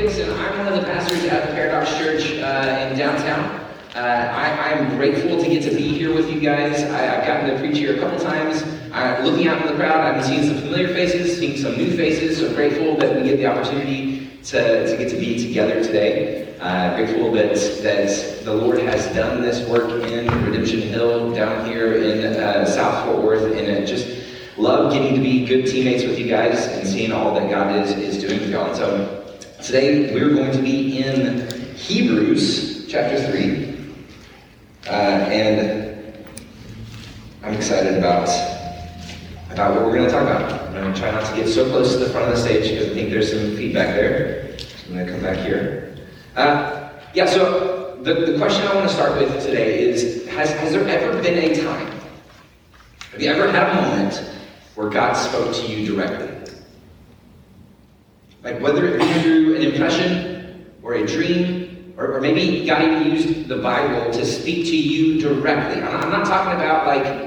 Dixon. I'm one of the pastors at the Paradox Church in downtown. I'm grateful to get to be here with you guys. I've gotten to preach here a couple times. Looking out in the crowd, I've been seeing some familiar faces, seeing some new faces, so grateful that we get the opportunity to get to be together today. Grateful that the Lord has done this work in Redemption Hill down here in South Fort Worth, and just love getting to be good teammates with you guys and seeing all that God is doing with y'all. And so today we're going to be in Hebrews chapter 3, and I'm excited about what we're going to talk about. I'm going to try not to get so close to the front of the stage because I think there's some feedback there. So I'm going to come back here. So the question I want to start with today is, has there ever been a time, have you ever had a moment where God spoke to you directly? Like whether it be through an impression or a dream, or maybe God even used the Bible to speak to you directly. I'm not talking about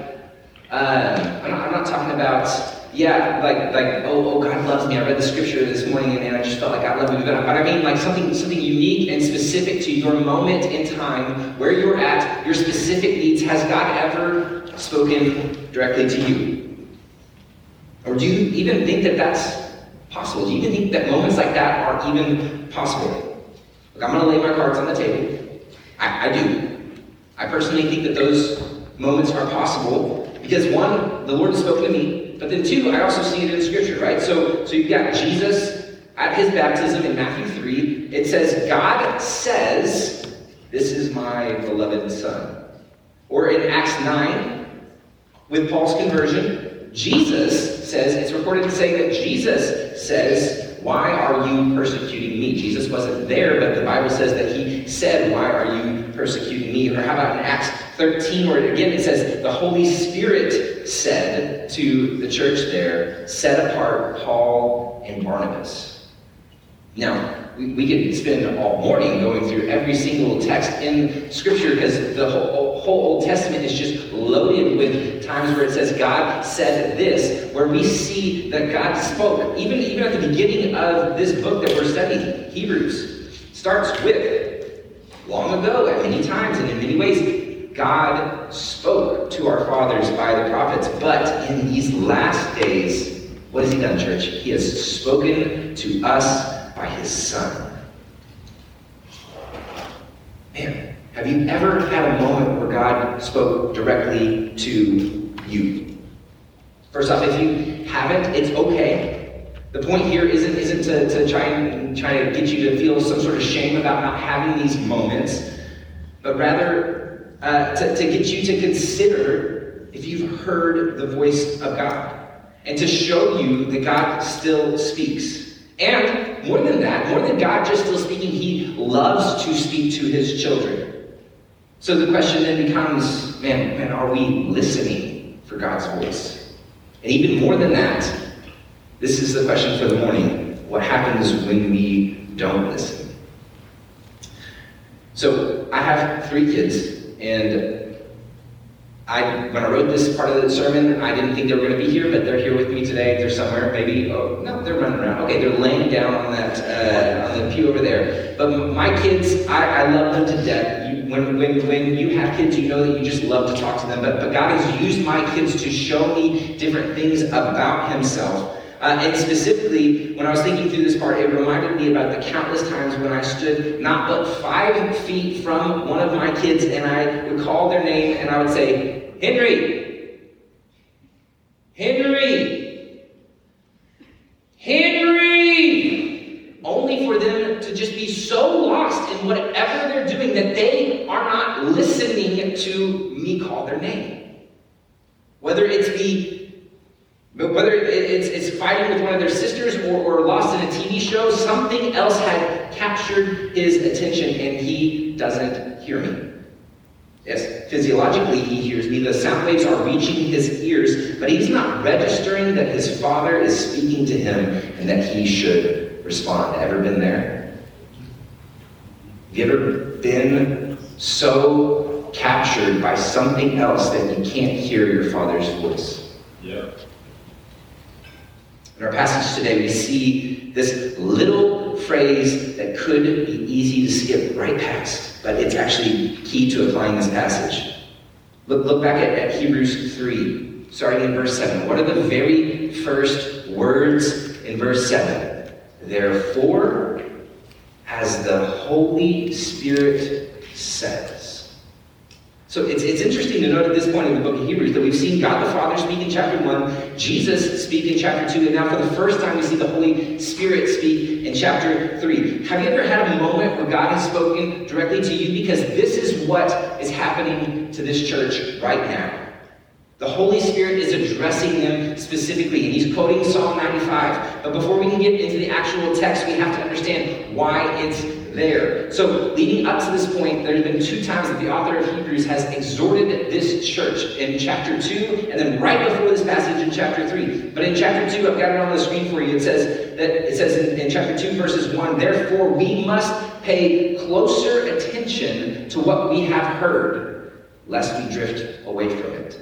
I'm not talking about, oh, God loves me. I read the scripture this morning and I just felt like God loved me. But I mean like something unique and specific to your moment in time, where you're at, your specific needs. Has God ever spoken directly to you? Or do you even think that that's possible? Do you even think that moments like that are even possible? Look, I'm going to lay my cards on the table. I do. I personally think that those moments are possible because, one, the Lord has spoken to me, but then two, I also see it in Scripture, right? So you've got Jesus at his baptism in Matthew 3. It says, God says, "This is my beloved Son." Or in Acts 9, with Paul's conversion, Jesus says, it's recorded to say that Jesus says, "Why are you persecuting me?" Jesus wasn't there, but the Bible says that he said, "Why are you persecuting me?" Or how about in Acts 13, where again it says, the Holy Spirit said to the church there, "Set apart Paul and Barnabas." Now, we could spend all morning going through every single text in Scripture because the whole Old Testament is just loaded with times where it says God said this, where we see that God spoke. Even at the beginning of this book that we're studying, Hebrews, starts with, long ago, at many times and in many ways, God spoke to our fathers by the prophets, but in these last days, what has he done, church? He has spoken to us by his Son. Man, have you ever had a moment where God spoke directly to you? First off, if you haven't, it's okay. The point here isn't to try to get you to feel some sort of shame about not having these moments, but rather to get you to consider if you've heard the voice of God, and to show you that God still speaks. And more than that, more than God just still speaking, he loves to speak to his children. So the question then becomes, man, are we listening for God's voice? And even more than that, this is the question for the morning. What happens when we don't listen? So I have 3 kids, and when I wrote this part of the sermon, I didn't think they were going to be here, but they're here with me today. They're somewhere, maybe. Oh no, they're running around. Okay, they're laying down on that on the pew over there. But my kids, I love them to death. When you have kids, you know that you just love to talk to them. But God has used my kids to show me different things about himself. And specifically, when I was thinking through this part, it reminded me about the countless times when I stood not but 5 feet from one of my kids, and I would call their name, and I would say, "Henry! Henry! Henry!" Only for them to just be so lost in whatever they're doing that they are not listening to me call their name. Whether it's fighting with one of their sisters or lost in a TV show, something else had captured his attention and he doesn't hear me. Yes, physiologically he hears me. The sound waves are reaching his ears, but he's not registering that his father is speaking to him and that he should respond. Ever been there? Have you ever been so captured by something else that you can't hear your father's voice? Yeah. In our passage today, we see this little phrase that could be easy to skip right past, but it's actually key to applying this passage. Look back at Hebrews 3, starting in verse 7. What are the very first words in verse 7? Therefore, as the Holy Spirit says. So it's interesting to note at this point in the book of Hebrews that we've seen God the Father speak in chapter 1, Jesus speak in chapter 2, and now for the first time we see the Holy Spirit speak in chapter 3. Have you ever had a moment where God has spoken directly to you? Because this is what is happening to this church right now. The Holy Spirit is addressing them specifically, and he's quoting Psalm 95. But before we can get into the actual text, we have to understand why it's there. So leading up to this point, there have been 2 times that the author of Hebrews has exhorted this church, in chapter 2 and then right before this passage in chapter 3. But in chapter 2, I've got it on the screen for you. It says in chapter 2 verses 1, therefore we must pay closer attention to what we have heard, lest we drift away from it.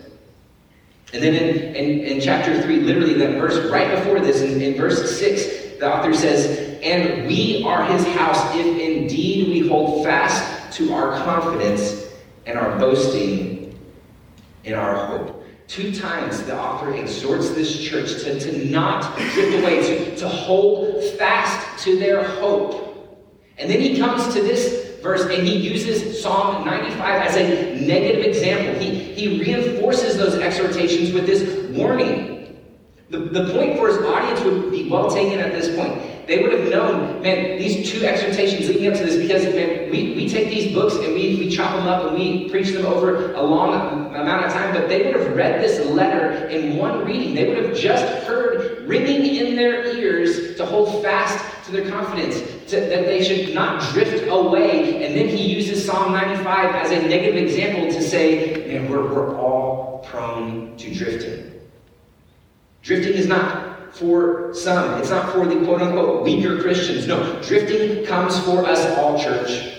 And then in chapter 3, literally that verse right before this, in verse 6, the author says, and we are his house if indeed we hold fast to our confidence and our boasting in our hope. 2 times the author exhorts this church to not drift away, to hold fast to their hope. And then he comes to this verse and he uses Psalm 95 as a negative example. He reinforces those exhortations with this warning. The point for his audience would be well taken at this point. They would have known, man, these 2 exhortations leading up to this, because man, we take these books and we chop them up and we preach them over a long amount of time, but they would have read this letter in one reading. They would have just heard ringing in their ears to hold fast to their confidence, that they should not drift away. And then he uses Psalm 95 as a negative example to say, man, we're all prone to drifting. Drifting is not for some. It's not for the quote-unquote weaker Christians. No, drifting comes for us all, church.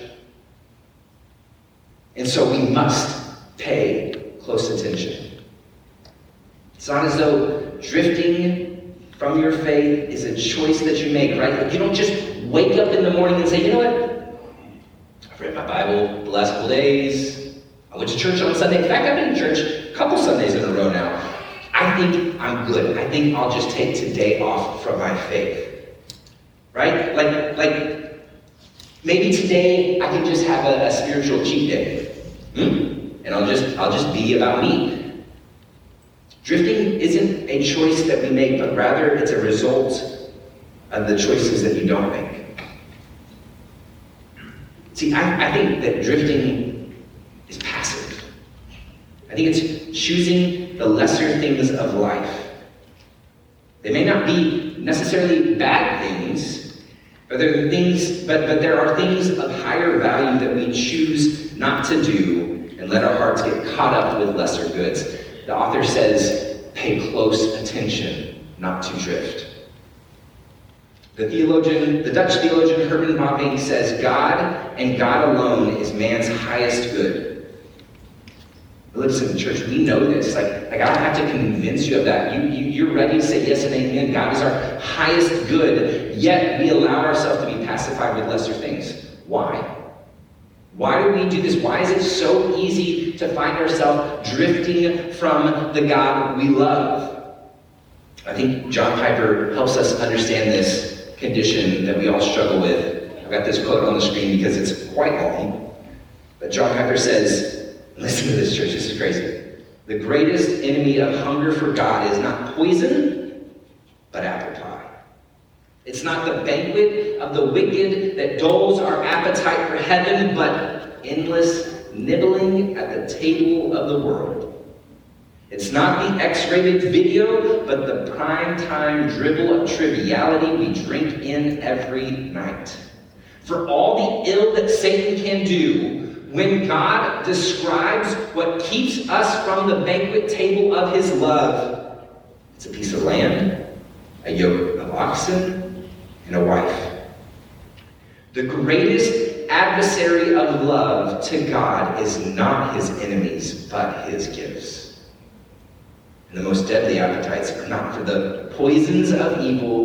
And so we must pay close attention. It's not as though drifting from your faith is a choice that you make, right? You don't just wake up in the morning and say, you know what? I've read my Bible the last couple days. I went to church on Sunday. In fact, I've been in church a couple Sundays in a row now. I think I'm good. I think I'll just take today off from my faith. Right? Like maybe today I can just have a spiritual cheat day. And I'll just be about me. Drifting isn't a choice that we make, but rather it's a result of the choices that you don't make. See, I think that drifting is passive. I think it's choosing the lesser things of life. They may not be necessarily bad things, but there are things of higher value that we choose not to do and let our hearts get caught up with lesser goods. The author says, pay close attention not to drift. The Dutch theologian Herman Bavinck says, God and God alone is man's highest good. Listen, church, we know this. Like I don't have to convince you of that. You're ready to say yes and amen. God is our highest good, yet we allow ourselves to be pacified with lesser things. Why? Why do we do this? Why is it so easy to find ourselves drifting from the God we love? I think John Piper helps us understand this condition that we all struggle with. I've got this quote on the screen because it's quite long. But John Piper says, listen to this, church, this is crazy. The greatest enemy of hunger for God is not poison, but apple pie. It's not the banquet of the wicked that dulls our appetite for heaven, but endless nibbling at the table of the world. It's not the X-rated video, but the prime-time dribble of triviality we drink in every night. For all the ill that Satan can do, when God describes what keeps us from the banquet table of his love, it's a piece of land, a yoke of oxen, and a wife. The greatest adversary of love to God is not his enemies, but his gifts. And the most deadly appetites are not for the poisons of evil,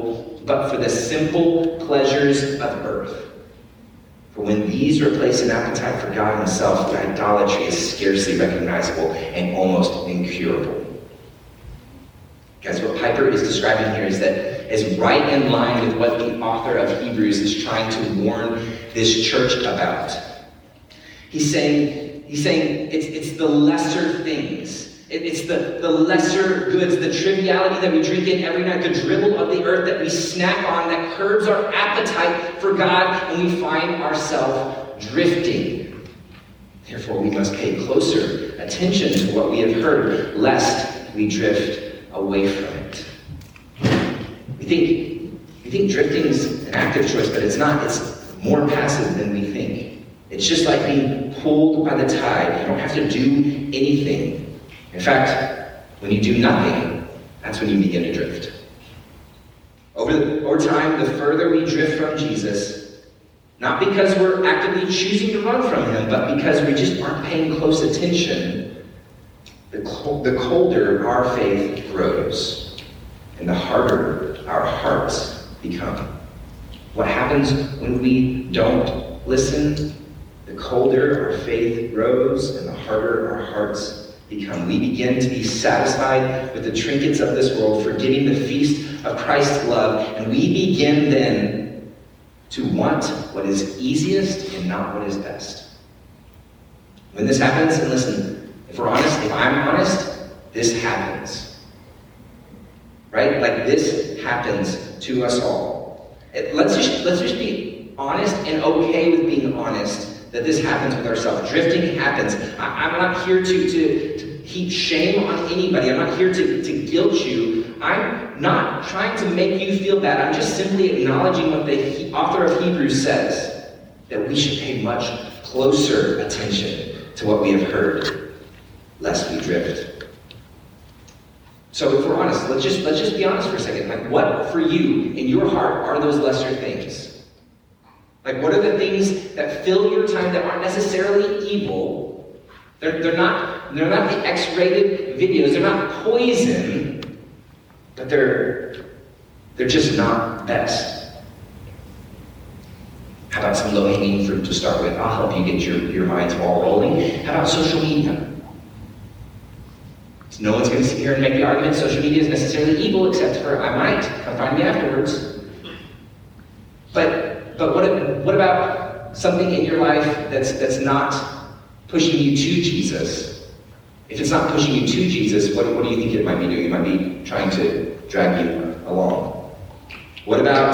but for the simple pleasures of earth. For when these replace an appetite for God himself, idolatry is scarcely recognizable and almost incurable. Guys, what Piper is describing here is right in line with what the author of Hebrews is trying to warn this church about. He's saying it's the lesser things. It's the lesser goods, the triviality that we drink in every night, the dribble of the earth that we snack on that curbs our appetite for God, and we find ourselves drifting. Therefore, we must pay closer attention to what we have heard, lest we drift away from it. We think drifting is an active choice, but it's not. It's more passive than we think. It's just like being pulled by the tide. You don't have to do anything. In fact, when you do nothing, that's when you begin to drift. Over time, the further we drift from Jesus, not because we're actively choosing to run from him, but because we just aren't paying close attention, the colder our faith grows, and the harder our hearts become. What happens when we don't listen? The colder our faith grows, and the harder our hearts become. We begin to be satisfied with the trinkets of this world, forgetting the feast of Christ's love, and we begin then to want what is easiest and not what is best. When this happens, and listen, if we're honest, if I'm honest, this happens. Right? Like this happens to us all. Let's just be honest and okay with being honest that this happens with ourselves. Drifting happens. I'm not here to heap shame on anybody. I'm not here to guilt you. I'm not trying to make you feel bad. I'm just simply acknowledging what the author of Hebrews says, that we should pay much closer attention to what we have heard, lest we drift. So if we're honest, let's just be honest for a second. Like, what for you in your heart are those lesser things? Like, what are the things that fill your time that aren't necessarily evil? They're not the X-rated videos. They're not poison, but they're just not best. How about some low-hanging fruit to start with? I'll help you get your mind's ball rolling. How about social media? No one's going to sit here and make the argument social media is necessarily evil, except for I might. Come find me afterwards. But what about something in your life that's not pushing you to Jesus? If it's not pushing you to Jesus, what do you think it might be doing? It might be trying to drag you along. What about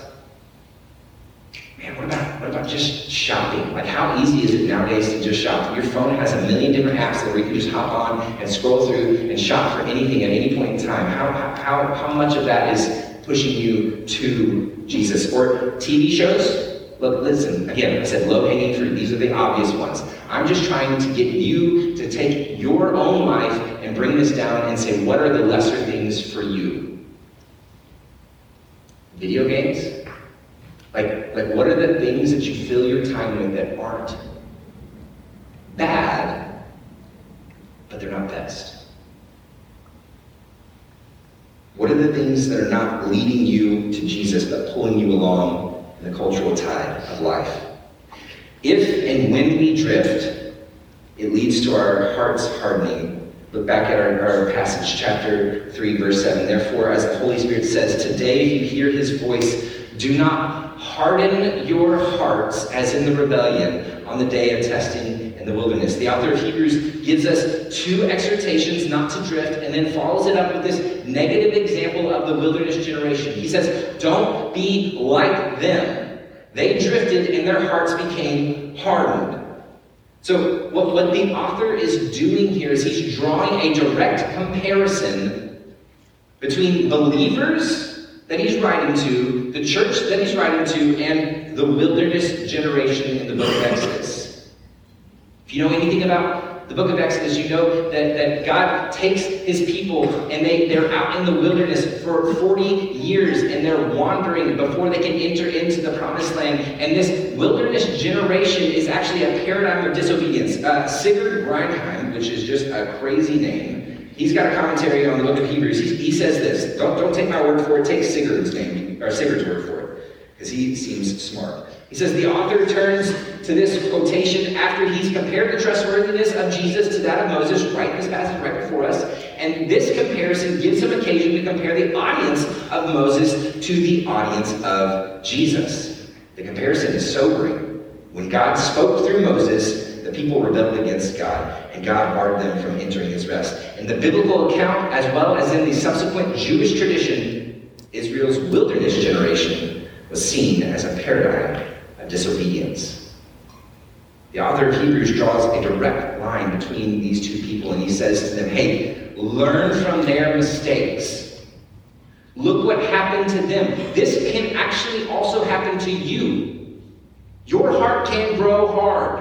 just shopping? Like, how easy is it nowadays to just shop? Your phone has a million different apps that where you can just hop on and scroll through and shop for anything at any point in time. How much of that is pushing you to Jesus? Or TV shows? Look, listen, again, I said low-hanging fruit. These are the obvious ones. I'm just trying to get you to take your own life and bring this down and say, what are the lesser things for you? Video games? Like what are the things that you fill your time with that aren't bad, but they're not best? What are the things that are not leading you to Jesus, but pulling you along in the cultural tide of life? If and when we drift, it leads to our hearts hardening. Look back at our passage, chapter 3, verse 7. Therefore, as the Holy Spirit says, today if you hear his voice, do not harden your hearts as in the rebellion on the day of testing in the wilderness. The author of Hebrews gives us two exhortations not to drift, and then follows it up with this negative example of the wilderness generation. He says, don't be like them. They drifted and their hearts became hardened. So what the author is doing here is he's drawing a direct comparison between believers that he's writing to, the church that he's writing to, and the wilderness generation in the book of Exodus. If you know anything about the book of Exodus, you know that God takes his people and they're out in the wilderness for 40 years and they're wandering before they can enter into the promised land. And this wilderness generation is actually a paradigm of disobedience. Sigurd Reinheim, which is just a crazy name, he's got a commentary on the book of Hebrews. He says this. Don't take my word for it. Take Sigurd's name. Sigurd's word for it, because he seems smart. He says the author turns to this quotation after he's compared the trustworthiness of Jesus to that of Moses, right in this passage right before us. And this comparison gives him occasion to compare the audience of Moses to the audience of Jesus. The comparison is sobering. When God spoke through Moses, the people rebelled against God, and God barred them from entering his rest. In the biblical account, as well as in the subsequent Jewish tradition, Israel's wilderness generation was seen as a paradigm of disobedience. The author of Hebrews draws a direct line between these two people, and he says to them, hey, learn from their mistakes. Look what happened to them. This can actually also happen to you. Your heart can grow hard.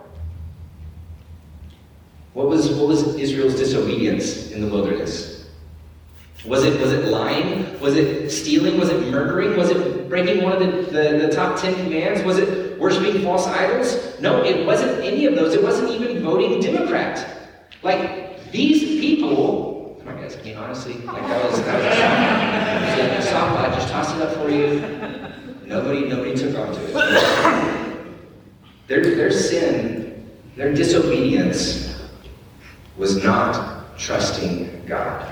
What was Israel's disobedience in the wilderness? Was it lying? Was it stealing? Was it murdering? Was it breaking one of the top 10 commands? Was it worshiping false idols? No, it wasn't any of those. It wasn't even voting Democrat. Like, these people, come on guys, I mean honestly, like that was a softball. I just tossed it up for you. Nobody took onto it. Their sin, their disobedience was not trusting God.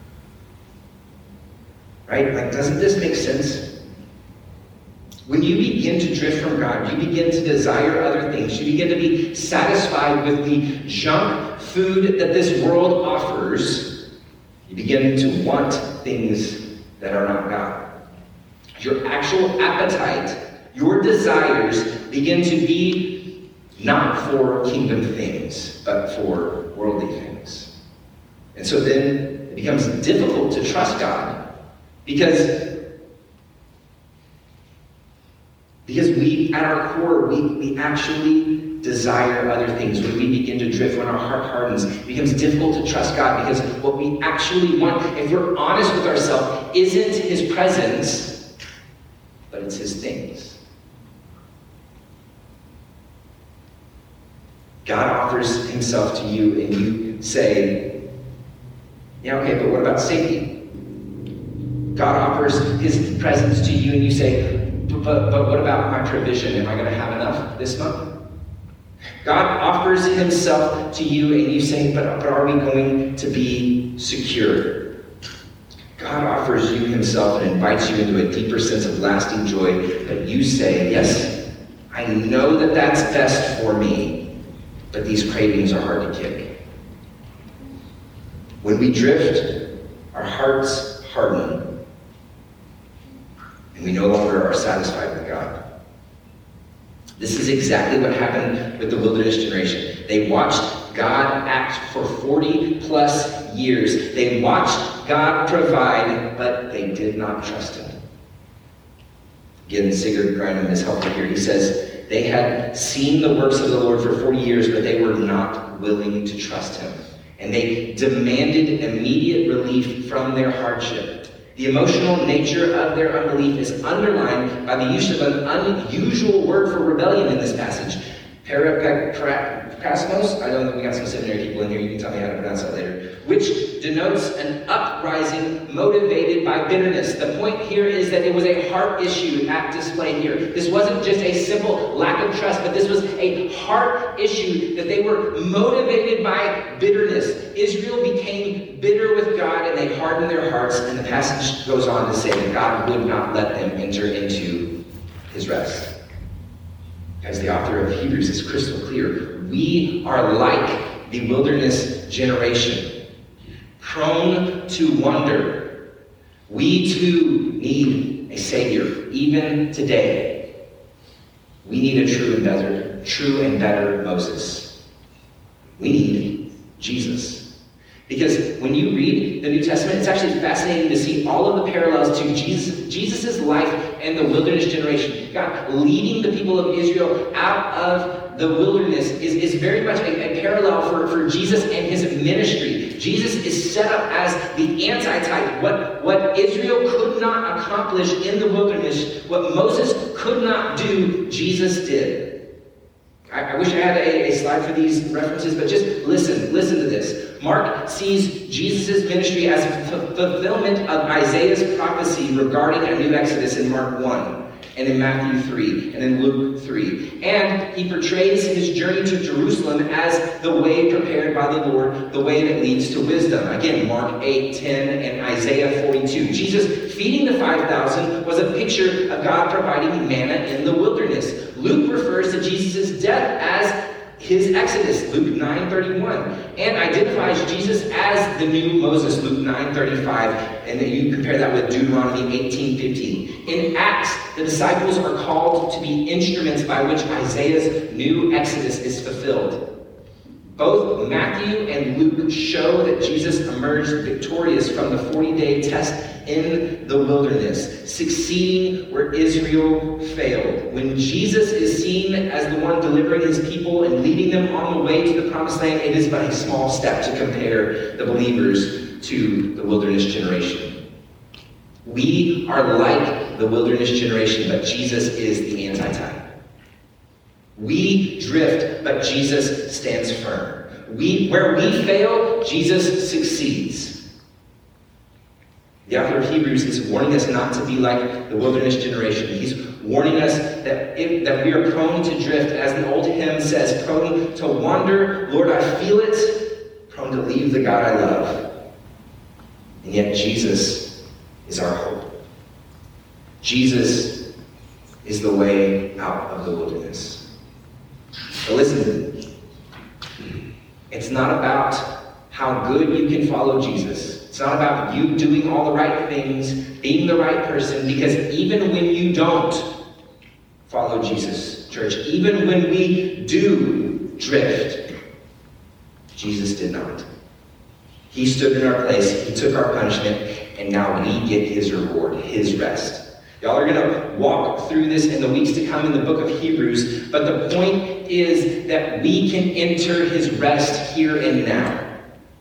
Right? Like, doesn't this make sense? When you begin to drift from God, you begin to desire other things. You begin to be satisfied with the junk food that this world offers. You begin to want things that are not God. Your actual appetite, your desires begin to be not for kingdom things, but for worldly things. And so then it becomes difficult to trust God because we, at our core, we actually desire other things. When we begin to drift, when our heart hardens, it becomes difficult to trust God because what we actually want, if we're honest with ourselves, isn't his presence, but it's his things. God offers himself to you and you say, yeah, okay, but what about safety? God offers his presence to you and you say, but what about my provision? Am I going to have enough this month? God offers himself to you and you say, but are we going to be secure? God offers you himself and invites you into a deeper sense of lasting joy, but you say, yes, I know that that's best for me, but these cravings are hard to kick. When we drift, our hearts harden, and we no longer are satisfied with God. This is exactly what happened with the wilderness generation. They watched God act for 40 plus years. They watched God provide, but they did not trust him. Again, Sigurd Grindum is helpful here. He says, they had seen the works of the Lord for 40 years, but they were not willing to trust him. And they demanded immediate relief from their hardship. The emotional nature of their unbelief is underlined by the use of an unusual word for rebellion in this passage. Paraphrasmos, I know that we got some seminary people in here, you can tell me how to pronounce that later, which denotes an uprising motivated by bitterness. The point here is that it was a heart issue at display here. This wasn't just a simple lack of trust, but this was a heart issue, that they were motivated by bitterness. Israel became bitter with God and they hardened their hearts, and the passage goes on to say that God would not let them enter into his rest. As the author of Hebrews is crystal clear, we are like the wilderness generation, prone to wander. We too need a Savior, even today. We need a true and better Moses. We need Jesus. Because when you read the New Testament, it's actually fascinating to see all of the parallels to Jesus' life and the wilderness generation. God leading the people of Israel out of the wilderness is very much a parallel for Jesus and his ministry. Jesus is set up as the antitype. What Israel could not accomplish in the wilderness, what Moses could not do, Jesus did. I wish I had a slide for these references, but just listen to this. Mark sees Jesus' ministry as a fulfillment of Isaiah's prophecy regarding a new Exodus in Mark 1, and in Matthew 3, and in Luke 3. And he portrays his journey to Jerusalem as the way prepared by the Lord, the way that leads to wisdom. Again, Mark 8, 10, and Isaiah 42. Jesus feeding the 5,000 was a picture of God providing manna in the wilderness. Luke refers to Jesus' death as his Exodus, Luke 9:31, and identifies Jesus as the new Moses, Luke 9:35, and then you compare that with Deuteronomy 18:15. In Acts, the disciples are called to be instruments by which Isaiah's new Exodus is fulfilled. Both Matthew and Luke show that Jesus emerged victorious from the 40-day test in the wilderness, succeeding where Israel failed. When Jesus is seen as the one delivering his people and leading them on the way to the promised land, it is but a small step to compare the believers to the wilderness generation. We are like the wilderness generation, but Jesus is the antitype. We drift, but Jesus stands firm. Where we fail, Jesus succeeds. The author of Hebrews is warning us not to be like the wilderness generation. He's warning us that we are prone to drift. As the old hymn says, prone to wander. Lord, I feel it. Prone to leave the God I love. And yet Jesus is our hope. Jesus is the way out of the wilderness. But listen, it's not about how good you can follow Jesus. It's not about you doing all the right things, being the right person, because even when you don't follow Jesus, church, even when we do drift, Jesus did not. He stood in our place, he took our punishment, and now we get his reward, his rest. Y'all are going to walk through this in the weeks to come in the book of Hebrews, but the point is that we can enter his rest here and now.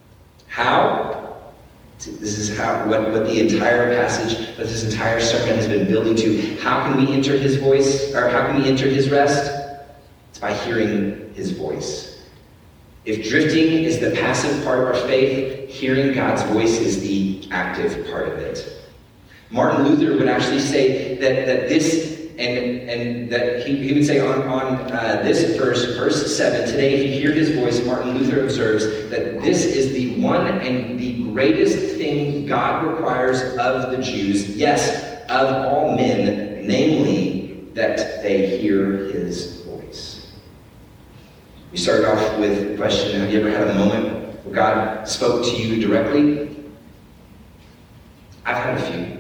How? This is what the entire passage, what this entire sermon has been building to. How can we enter his voice, or how can we enter his rest? It's by hearing his voice. If drifting is the passive part of our faith, hearing God's voice is the active part of it. Martin Luther would actually say that this, and that he would say on this verse 7, today if you hear his voice, Martin Luther observes that this is the one and the greatest thing God requires of the Jews, yes, of all men, namely that they hear his voice. We started off with the question, have you ever had a moment where God spoke to you directly? I've had a few.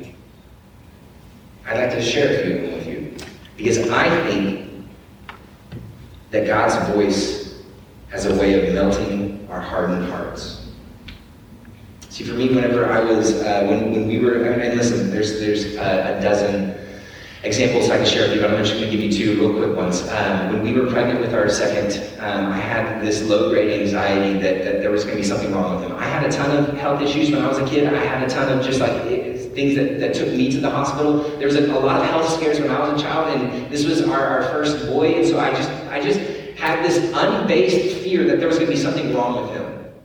I'd like to share a few of them with you, because I think that God's voice has a way of melting our hardened hearts. See, for me, whenever I was, when we were, and listen, there's a dozen examples I can share with you, but I'm just going to give you two real quick ones. When we were pregnant with our second, I had this low-grade anxiety that there was going to be something wrong with him. I had a ton of health issues when I was a kid. I had a ton of just like things that took me to the hospital. There was a lot of health scares when I was a child, and this was our first boy, and so I just had this unbased fear that there was going to be something wrong with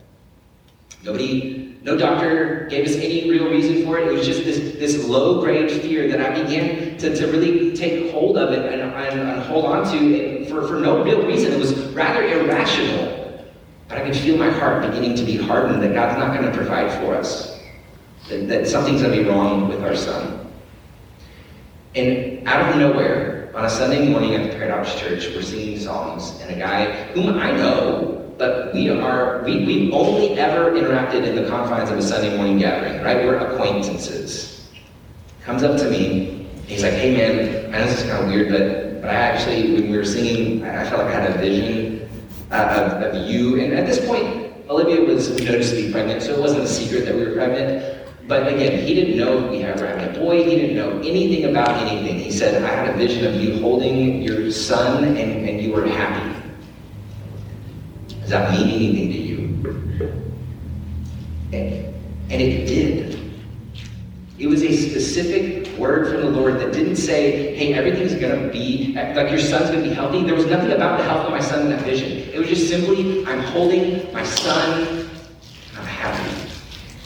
him. No doctor gave us any real reason for it. It was just this low-grade fear that I began to really take hold of it and hold on to for no real reason. It was rather irrational. But I could feel my heart beginning to be hardened that God's not going to provide for us. That something's going to be wrong with our son. And out of nowhere, on a Sunday morning at the Paradox Church, we're singing songs, and a guy whom I know, but we've only ever interacted in the confines of a Sunday morning gathering, right? We're acquaintances. Comes up to me, and he's like, hey man, I know this is kind of weird, but I actually, when we were singing, I felt like I had a vision of you. And at this point, Olivia was noticeably pregnant, so it wasn't a secret that we were pregnant. But again, he didn't know we were having a boy. He didn't know anything about anything. He said, I had a vision of you holding your son and you were happy. Does that mean anything to you? And it did. It was a specific word from the Lord that didn't say, hey, everything's going to be, like your son's going to be healthy. There was nothing about the health of my son in that vision. It was just simply, I'm holding my son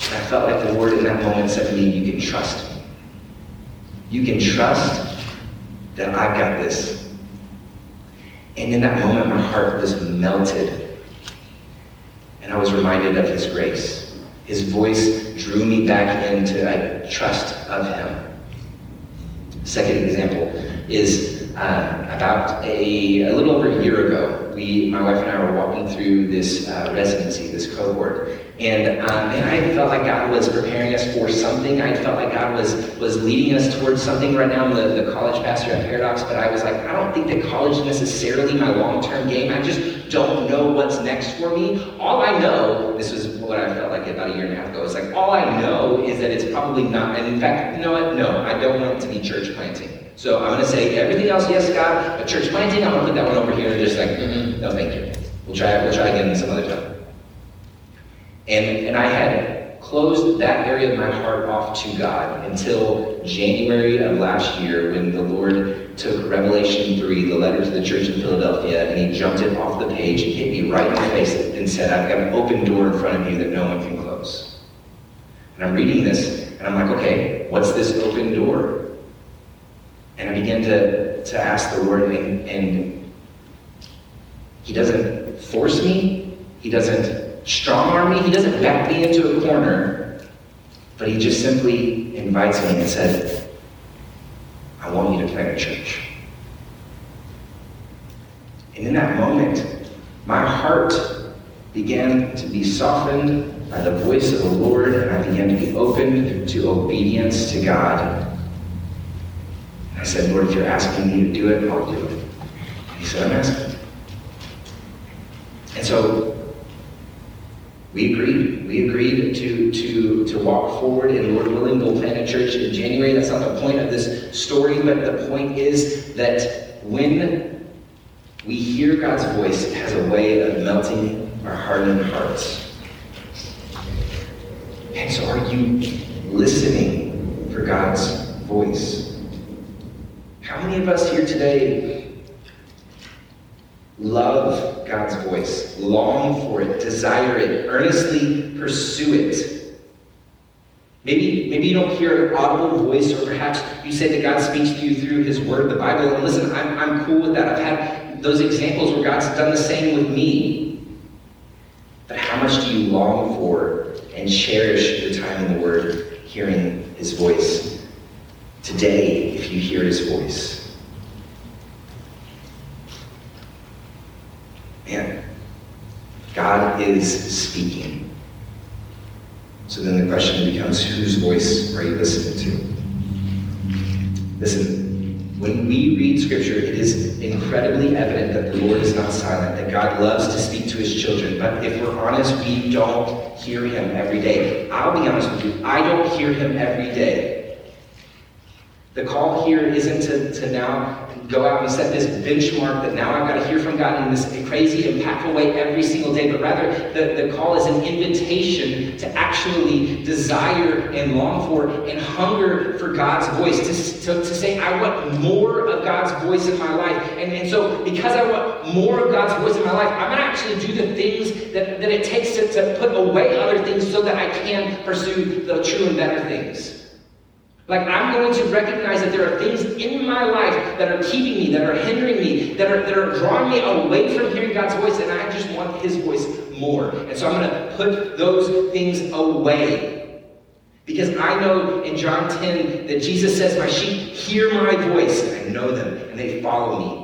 And I felt like the Lord in that moment said to me, you can trust me. You can trust that I've got this. And in that moment, my heart was melted. And I was reminded of his grace. His voice drew me back into a trust of him. Second example is about a little over a year ago, my wife and I were walking through this residency, this cohort, and I felt like God was preparing us for something. I felt like God was leading us towards something. Right now I'm the college pastor at Paradox, but I was like, I don't think that college is necessarily my long-term game. I just don't know what's next for me. All I know, this was what I felt like about a year and a half ago, it's like all I know is that it's probably not, and in fact, you know what? No, I don't want it to be church planting. So I'm going to say everything else, yes, God, but church planting, I'm going to put that one over here and just like, no, thank you. We'll try again some other time. And I had closed that area of my heart off to God until January of last year when the Lord took Revelation 3, the letter to the church in Philadelphia, and he jumped it off the page and hit me right in the face and said, I've got an open door in front of you that no one can close. And I'm reading this, and I'm like, okay, what's this open door? And I began to ask the Lord, and he doesn't force me, he doesn't strong arm me, he doesn't back me into a corner, but he just simply invites me and said, I want you to plant a church. And in that moment, my heart began to be softened by the voice of the Lord, and I began to be open to obedience to God. I said, Lord, if you're asking me to do it, I'll do it. And he said, I'm asking. And so we agreed. We agreed to walk forward, and Lord willing, we'll plant a church in January. That's not the point of this story, but the point is that when we hear God's voice, it has a way of melting our hardened hearts. And so are you listening for God's voice? How many of us here today love God's voice, long for it, desire it, earnestly pursue it? Maybe you don't hear an audible voice, or perhaps you say that God speaks to you through his word, the Bible. And listen, I'm cool with that. I've had those examples where God's done the same with me. But how much do you long for and cherish your time in the word, hearing his voice? Today, if you hear his voice, man, God is speaking. So then the question becomes, whose voice are you listening to? Listen, when we read Scripture, it is incredibly evident that the Lord is not silent, that God loves to speak to his children. But if we're honest, we don't hear him every day. I'll be honest with you, I don't hear him every day. The call here isn't to now go out and set this benchmark that now I've got to hear from God in this crazy, impactful way every single day, but rather the call is an invitation to actually desire and long for and hunger for God's voice, to say, I want more of God's voice in my life. And so because I want more of God's voice in my life, I'm going to actually do the things that it takes to put away other things so that I can pursue the true and better things. Like, I'm going to recognize that there are things in my life that are keeping me, that are hindering me, that are drawing me away from hearing God's voice, and I just want his voice more. And so I'm going to put those things away. Because I know in John 10 that Jesus says, my sheep hear my voice, and I know them, and they follow me.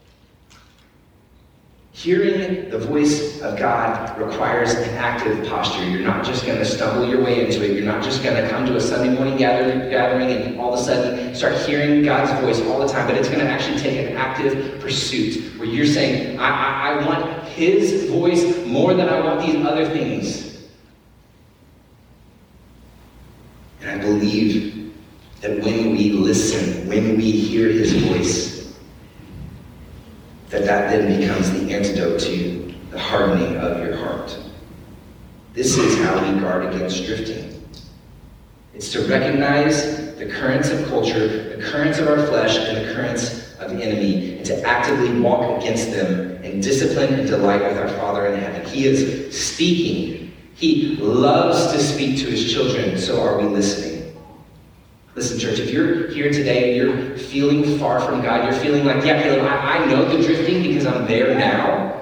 Hearing the voice of God requires an active posture. You're not just going to stumble your way into it. You're not just going to come to a Sunday morning gathering and all of a sudden start hearing God's voice all the time. But it's going to actually take an active pursuit where you're saying, I want his voice more than I want these other things. And I believe that when we listen, when we hear his voice, that then becomes the antidote to the hardening of your heart. This is how we guard against drifting. It's to recognize the currents of culture, the currents of our flesh, and the currents of the enemy, and to actively walk against them in discipline and delight with our Father in heaven. He is speaking. He loves to speak to his children, so are we listening? Listen, church, if you're here today and you're feeling far from God, you're feeling like, yeah, Caleb, I know the drifting because I'm there now.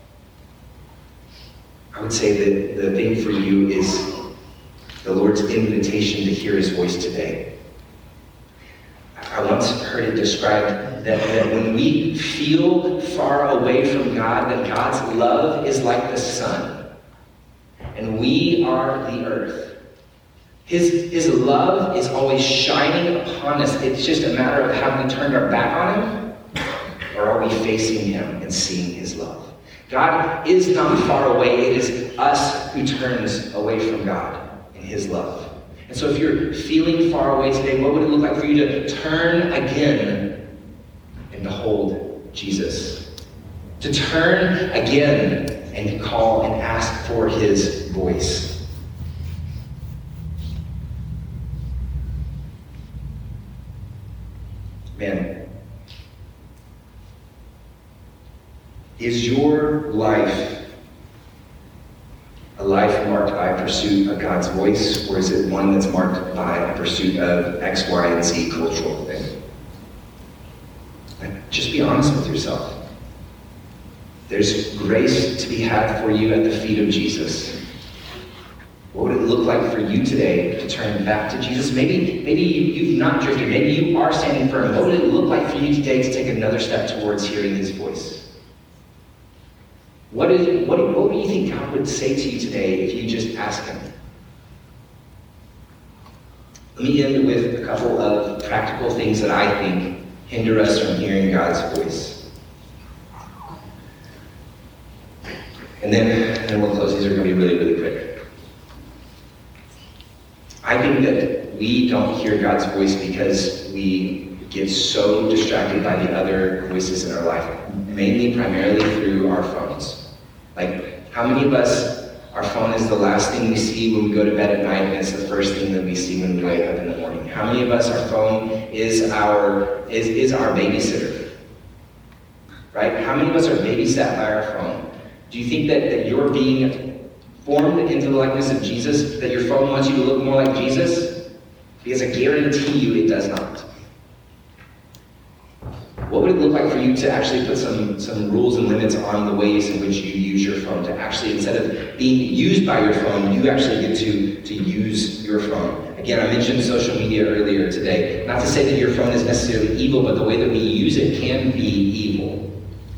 I would say that the thing for you is the Lord's invitation to hear his voice today. I once heard it described that when we feel far away from God, that God's love is like the sun, and we are the earth. His love is always shining upon us. It's just a matter of have we turned our back on him, or are we facing him and seeing his love? God is not far away. It is us who turns away from God and his love. And so if you're feeling far away today, what would it look like for you to turn again and behold Jesus? To turn again and call and ask for his voice. Man, is your life a life marked by a pursuit of God's voice, or is it one that's marked by a pursuit of X, Y, and Z cultural thing? Like, just be honest with yourself. There's grace to be had for you at the feet of Jesus. What would it look like for you today to turn back to Jesus? Maybe you've not drifted. Maybe you are standing firm. What would it look like for you today to take another step towards hearing his voice? What do you think God would say to you today if you just ask him? Let me end with a couple of practical things that I think hinder us from hearing God's voice. And then we'll close. These are going to be really, really quick. I think that we don't hear God's voice because we get so distracted by the other voices in our life, primarily through our phones. Like, how many of us, our phone is the last thing we see when we go to bed at night, and it's the first thing that we see when we wake up in the morning? How many of us, our phone is our babysitter? Right? How many of us are babysat by our phone? Do you think that you're being formed into the likeness of Jesus, that your phone wants you to look more like Jesus? Because I guarantee you it does not. What would it look like for you to actually put some rules and limits on the ways in which you use your phone? To actually, instead of being used by your phone, you actually get to use your phone. Again, I mentioned social media earlier today. Not to say that your phone is necessarily evil, but the way that we use it can be evil.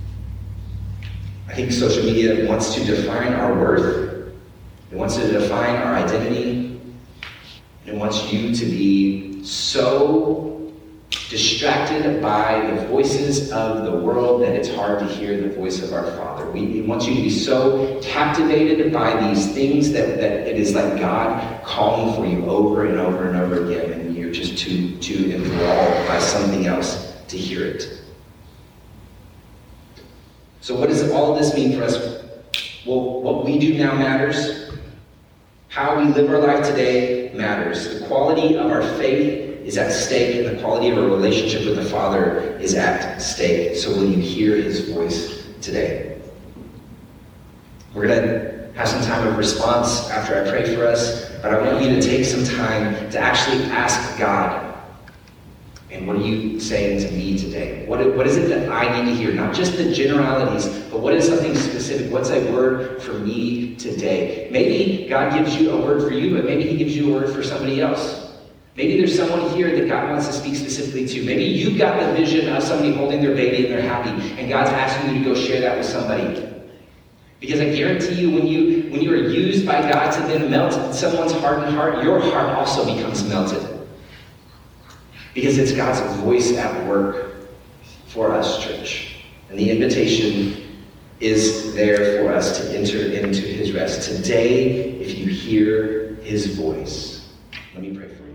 I think social media wants to define our worth. It wants to define our identity. It wants you to be so distracted by the voices of the world that it's hard to hear the voice of our Father. We want you to be so captivated by these things that it is like God calling for you over and over and over again, and you're just too enthralled by something else to hear it. So what does all of this mean for us? Well, what we do now matters. How we live our life today matters. The quality of our faith is at stake, and the quality of our relationship with the Father is at stake. So will you hear his voice today? We're going to have some time of response after I pray for us, but I want you to take some time to actually ask God, and what are you saying to me today? What is it that I need to hear? Not just the generalities, but what is something specific? What's a word for me today? Maybe God gives you a word for you, but maybe he gives you a word for somebody else. Maybe there's someone here that God wants to speak specifically to. Maybe you've got the vision of somebody holding their baby and they're happy, and God's asking you to go share that with somebody. Because I guarantee you, when you are used by God to then melt someone's hardened heart, your heart also becomes melted. Because it's God's voice at work for us, church. And the invitation is there for us to enter into his rest. Today, if you hear his voice, let me pray for you.